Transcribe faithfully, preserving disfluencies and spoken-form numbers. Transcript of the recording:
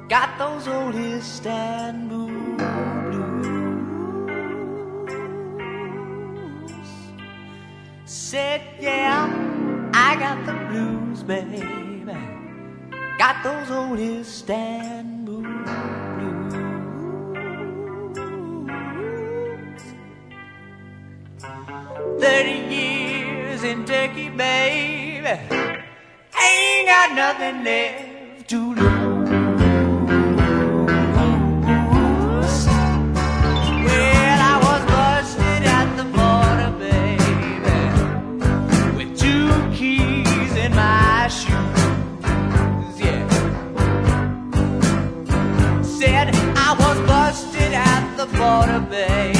got those old Istanbul blues. Said, yeah, I got the blues, baby. Got those old Istanbul blues. Thirty years in Turkey, baby, ain't got nothing left to lose. Well, I was busted at the border, baby, with two keys in my shoes, yeah. Said I was busted at the border, baby,